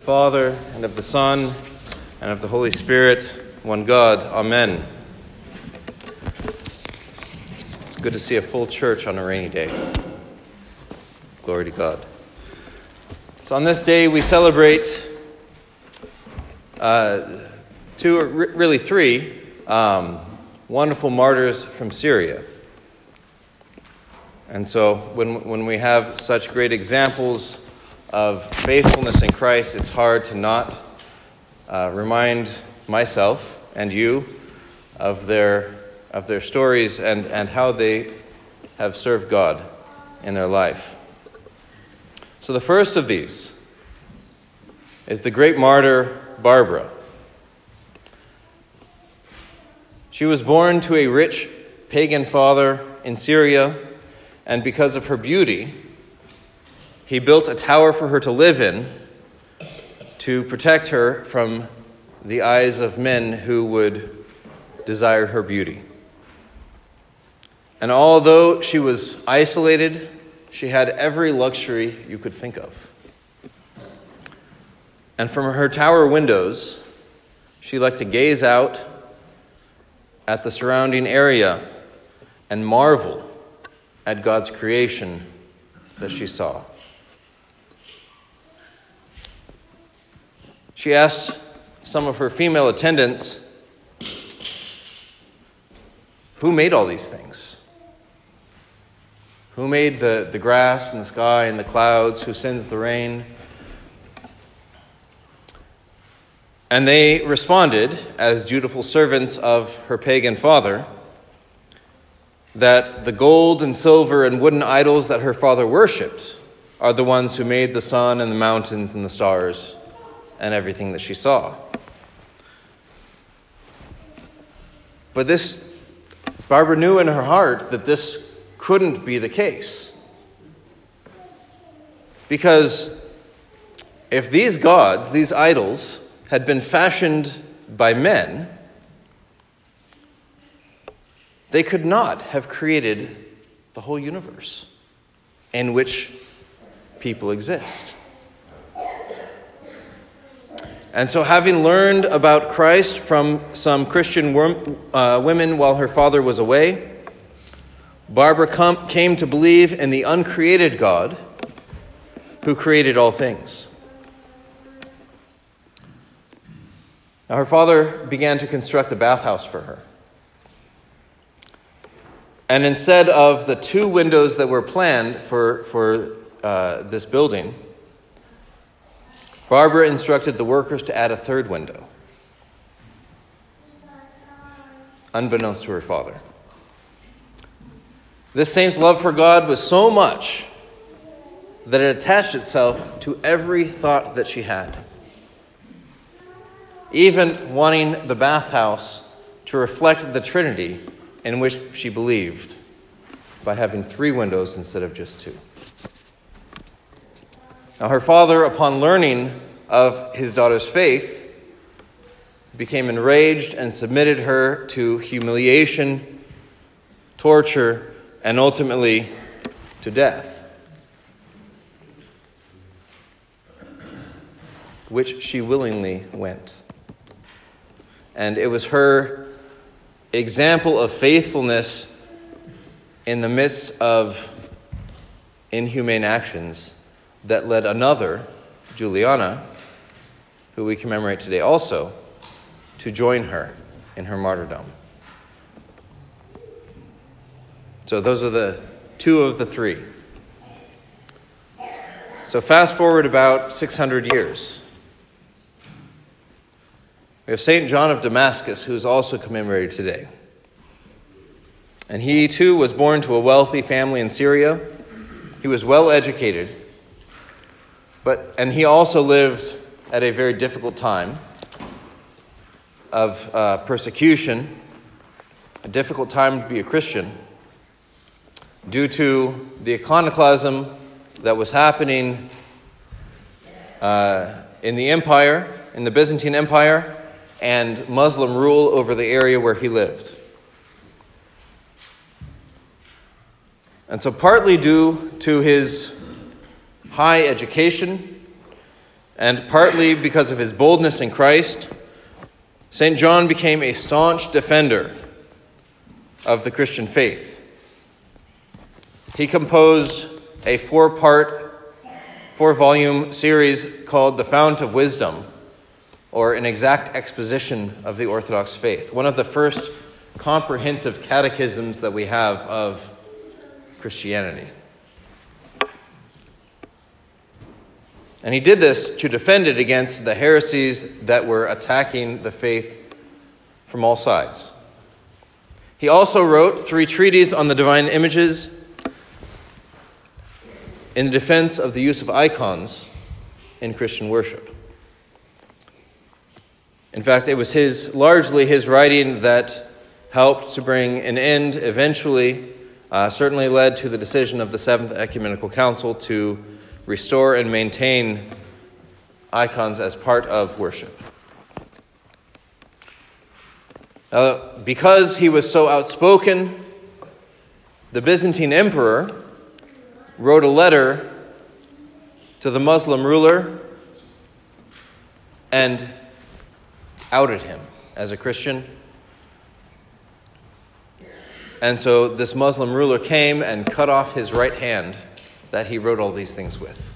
Father, and of the Son, and of the Holy Spirit, one God. Amen. It's good to see a full church on a rainy day. Glory to God. So on this day we celebrate three wonderful martyrs from Syria. And so when we have such great examples of faithfulness in Christ, it's hard to not remind myself and you of their stories and how they have served God in their life. So the first of these is the great martyr Barbara. She was born to a rich pagan father in Syria, and because of her beauty, he built a tower for her to live in to protect her from the eyes of men who would desire her beauty. And although she was isolated, she had every luxury you could think of. And from her tower windows, she liked to gaze out at the surrounding area and marvel at God's creation that she saw. She asked some of her female attendants, who made all these things? Who made the grass and the sky and the clouds? Who sends the rain? And they responded, as dutiful servants of her pagan father, that the gold and silver and wooden idols that her father worshipped are the ones who made the sun and the mountains and the stars and everything that she saw. But Barbara knew in her heart that this couldn't be the case. Because if these gods, these idols, had been fashioned by men, they could not have created the whole universe in which people exist. And so, having learned about Christ from some Christian women while her father was away, Barbara came to believe in the uncreated God who created all things. Now, her father began to construct a bathhouse for her. And instead of the 2 windows that were planned for this building, Barbara instructed the workers to add a 3rd window, unbeknownst to her father. This saint's love for God was so much that it attached itself to every thought that she had, even wanting the bathhouse to reflect the Trinity in which she believed by having 3 windows instead of just 2. Now, her father, upon learning of his daughter's faith, became enraged and submitted her to humiliation, torture, and ultimately to death, which she willingly went. And it was her example of faithfulness in the midst of inhumane actions that led another, Juliana, who we commemorate today also, to join her in her martyrdom. So those are the 2 of the 3. So fast forward about 600 years. We have St. John of Damascus, who is also commemorated today. And he too was born to a wealthy family in Syria. He was well educated, and he also lived at a very difficult time of persecution, a difficult time to be a Christian, due to the iconoclasm that was happening in the empire, in the Byzantine Empire, and Muslim rule over the area where he lived. And so partly due to his high education And partly because of his boldness in Christ, St. John became a staunch defender of the Christian faith. He composed a four-volume series called The Fount of Wisdom, or an exact exposition of the Orthodox faith, one of the first comprehensive catechisms that we have of Christianity. And he did this to defend it against the heresies that were attacking the faith from all sides. He also wrote 3 treatises on the divine images in defense of the use of icons in Christian worship. In fact, it was largely his writing that helped to bring an end, eventually, certainly led to the decision of the Seventh Ecumenical Council to restore and maintain icons as part of worship. Because he was so outspoken, the Byzantine emperor wrote a letter to the Muslim ruler and outed him as a Christian. And so this Muslim ruler came and cut off his right hand that he wrote all these things with.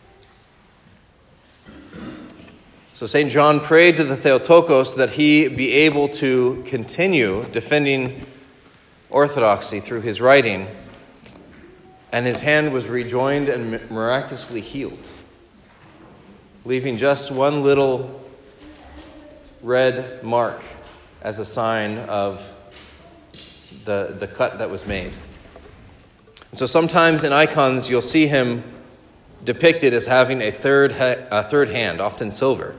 So St. John prayed to the Theotokos that he be able to continue defending orthodoxy through his writing, and his hand was rejoined and miraculously healed, leaving just one little red mark as a sign of the cut that was made. And so sometimes in icons you'll see him depicted as having a third hand, often silver,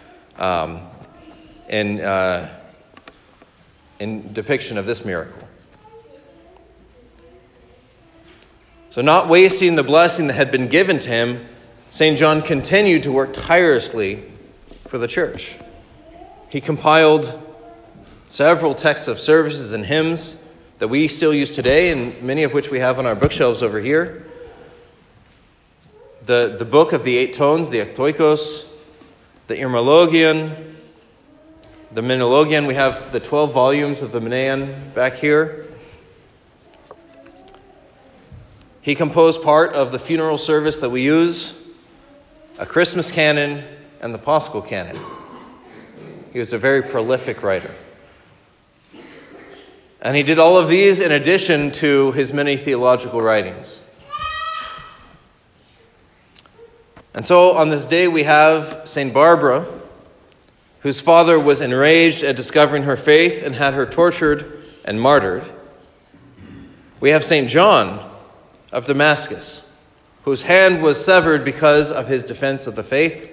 in depiction of this miracle. So not wasting the blessing that had been given to him, St. John continued to work tirelessly for the church. He compiled several texts of services and hymns that we still use today, and many of which we have on our bookshelves over here. The book of the 8 tones, the Ektoikos, the Irmologion, the Minologion. We have the 12 volumes of the Menaion back here. He composed part of the funeral service that we use, a Christmas canon, and the Paschal canon. He was a very prolific writer. And he did all of these in addition to his many theological writings. And so on this day we have St. Barbara, whose father was enraged at discovering her faith and had her tortured and martyred. We have St. John of Damascus, whose hand was severed because of his defense of the faith.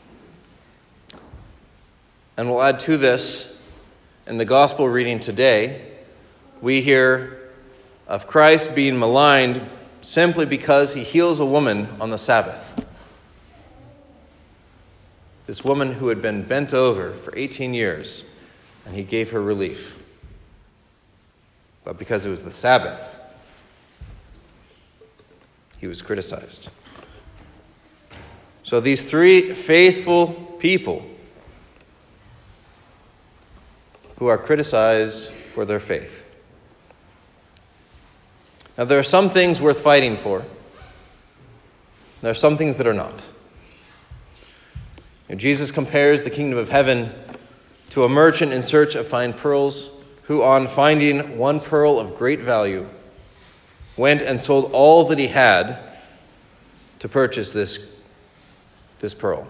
And we'll add to this, in the gospel reading today, we hear of Christ being maligned simply because he heals a woman on the Sabbath. This woman who had been bent over for 18 years, and he gave her relief. But because it was the Sabbath, he was criticized. So these 3 faithful people who are criticized for their faith. Now, there are some things worth fighting for. There are some things that are not. Jesus compares the kingdom of heaven to a merchant in search of fine pearls, who on finding one pearl of great value, went and sold all that he had to purchase this pearl.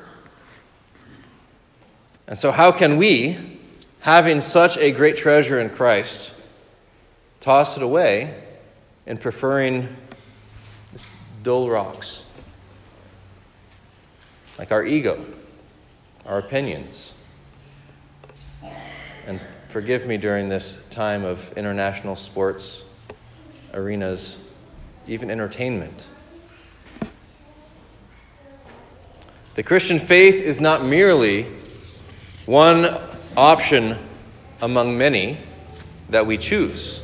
And so how can we, having such a great treasure in Christ, toss it away and preferring dull rocks like our ego, our opinions? And forgive me during this time of international sports arenas, even entertainment. The Christian faith is not merely one option among many that we choose.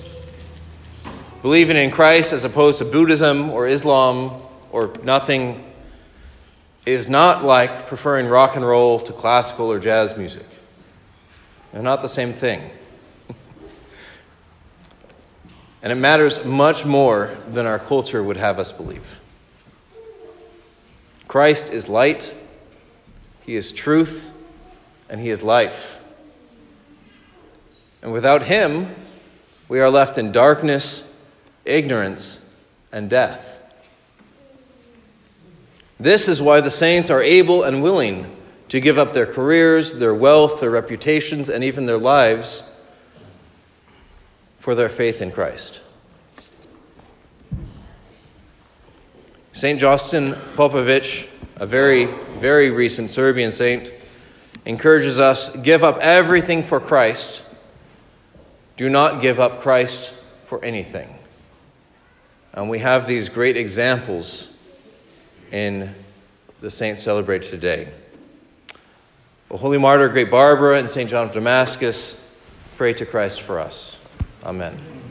Believing in Christ as opposed to Buddhism or Islam or nothing is not like preferring rock and roll to classical or jazz music. They're not the same thing. And it matters much more than our culture would have us believe. Christ is light, he is truth, and he is life. And without him, we are left in darkness, ignorance, and death. This is why the saints are able and willing to give up their careers, their wealth, their reputations, and even their lives for their faith in Christ. St. Justin Popovic, a very, very recent Serbian saint, encourages us, give up everything for Christ. Do not give up Christ for anything. And we have these great examples in the saints celebrated today. O Holy Martyr, Great Barbara, and St. John of Damascus, pray to Christ for us. Amen.